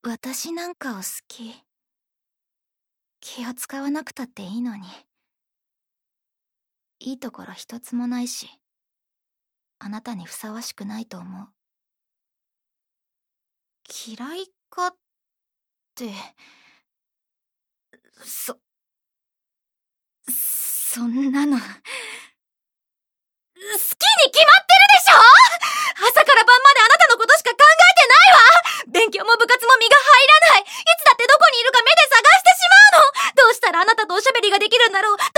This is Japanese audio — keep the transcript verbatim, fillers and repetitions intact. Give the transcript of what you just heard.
私なんかを好き。気を使わなくたっていいのに。いいところ一つもないし、あなたにふさわしくないと思う。嫌いかって、そ、そんなの。好きに決まってるでしょ！朝から晩まであなたのことしか考えてないわ！勉強も部活も身が入らない！いつだってどこにいるか目で探してしまうの！どうしたらあなたとおしゃべりができるんだろう？ど